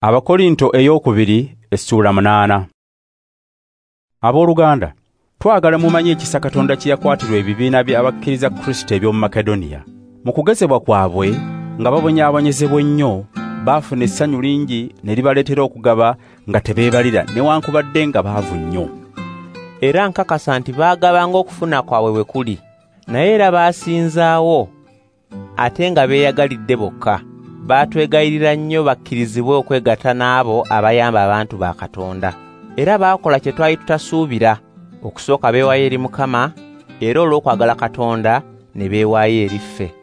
Abakorinto eyokubiri essula 8. Abooluganda, twagala mumanye ekisa Katonda kye yakwatirwa ebibiina by'abakkiriza Kristo eby'omu Makedoniya. Mu kugezebwa kwabwe nga babonyaabonyezebwa nnyo, baafuna essanyu lingi ne libaleetera okugaba nga tebeebalira newankubadde nga baavu nnyo. Era nkakasa nti baagabanga okufuna kwabwe bwe kuli, naye era baasinzaawo ate nga beeyagalidde bokka. Baatwegayirira nnyo bakkirizibwe okwegatta n'abo abayamba abantu ba Katonda. Era baakola kye twali tutasuubira, okusooka beewaayo eri Mukama, era olw'okwagala Katonda ne beewaayo eri ffe.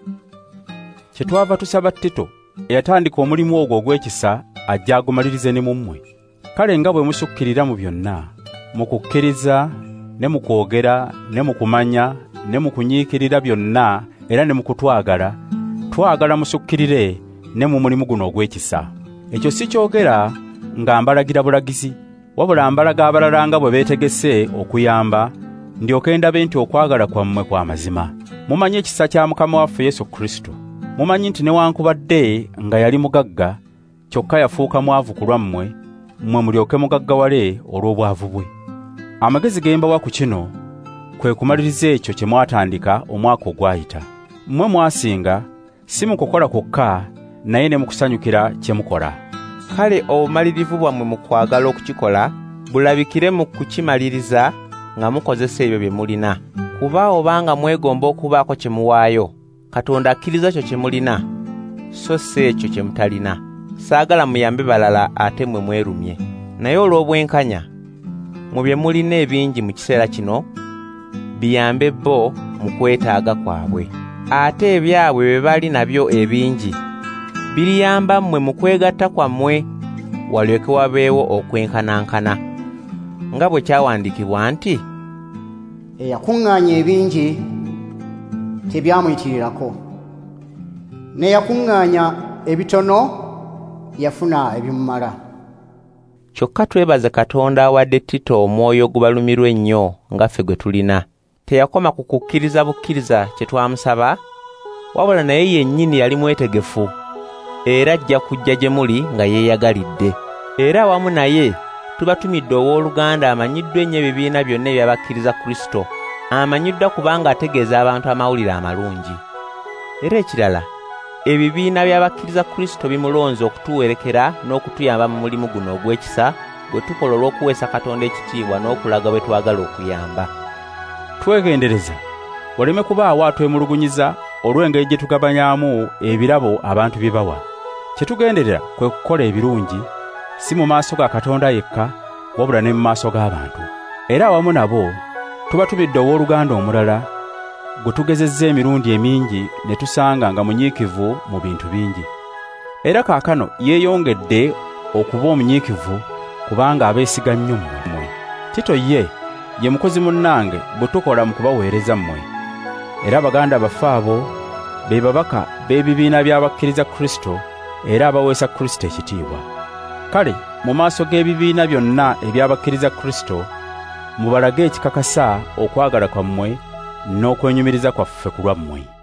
Kyetwava tusaba Tito eyatandika omulimu ogwo ogw'ekisa ajja agumalirize ne mu mmwe. Kale nga bwe musukkirira mu byonna, mu kukkiriza ne mu kwogera ne mu kumanya ne mu kunyiikirira byonna era ne mu kutwagala, twagala musukkirire ne mu mulimu guno ogw'ekisa. Ekyo si kyogera nga mbalagira bulagizi, wabula mbalaga abalala nga bwe beetegese okuyamba, ndyoke ndabe nti okwagala kwammwe kwa mazima. Mumanye ekisa kya Mukama waffe Yesu Kristo. Mumanyi nti newankubadde nga yali mugagga, kyokka yafuuka mwavu ku lwammwe, mmwe mulyoke mugaggawale olw'obwavu bwe. Amagezi ge mbawa ku kino kwe kumaliriza ekyo kye mwatandika omwaka ogwayita. Mmwe mwasinga si mu kukola kwokka, naye ne mu kusanyukira kye mukola. Kale obumalirivu bwammwe mu kwagala okukikola bulabikire mu kukimaliriza nga mukozesa ebyo bye mulina. Kuba obanga mwegomba okubaako kye muwaayo, Katonda akkiriza kyo kye mulina, so si ekyo kye mutalina. Saagala muyambe balala ate mmwe mwerumye. Naye olw'obwenkanya, mu bye mulina ebingi mu kiseera kino, biyambe bo mu kwetaaga kwabwe. Ate ebyabwe bye bali nabyo ebingi, biriyamba mmwe mu kwegatta kwammwe, walyoke wabeewo okwenkanankana. Nga bwe kyawandiikibwa nti, eyakuŋŋaanya ebingi tebyamuyitirirako, n'eyakuŋŋaanya ebitono yafuna ebimumala. Kyokka twebaze Katonda awadde Tito omwoyo ogubalumirwa ennyo nga ffe gwe tulina. Teyakoma ku kukkiriza bukkiriza kye twamusaba, wabula naye yennyini yali mwetegefu, era ajja kujja gye muli nga yeeyagalidde. Era awamu naye tubatumidde owooluganda amanyiddwa ennyo ebibiina byonna eby'abakkiriza Kristo, amanyiddwa kubanga ategeeza abantu amawulire amalungi. Era ekirala, ebibiina by'abakkiriza Kristo bimulonze okutuwerekera n'okutuyamba mu mulimu guno ogw'ekisa gwe tukola olw'okuweesa Katonda ekitiibwa n'okulaga bwe twagala okuyamba. Twegendereza waleme kubaawo atwemulugunyiza olw'engeri gye tugabanyaamu ebirabo abantu bye bawa. Kye tugenderera kwe kukola ebirungi, si mu maaso ga Katonda yekka, wabula ne mu maaso g'abantu. Era awamu nabo tubatumidde owooluganda omulala gwe tugezezza emirundi emingi ne tusanga nga munyiikivu mu bintu bingi. Era kaakano yeeyongedde okuba omunyiikivu kubanga abeesiga nnyo mmwe. Tito ye mukozi munnange bwe tukola mu kubaweereza mmwe. Era abaganda baffe abo be babaka b'ebibiina by'abakkiriza Kristo era abaweesa Kristo ekitiibwa. Kale mu maaso g'ebibiina byonna eby'abakkiriza Kristo, mubalage ekikakasa okwagala kwammwe n'okwenyumiriza kwaffe ku lwammwe.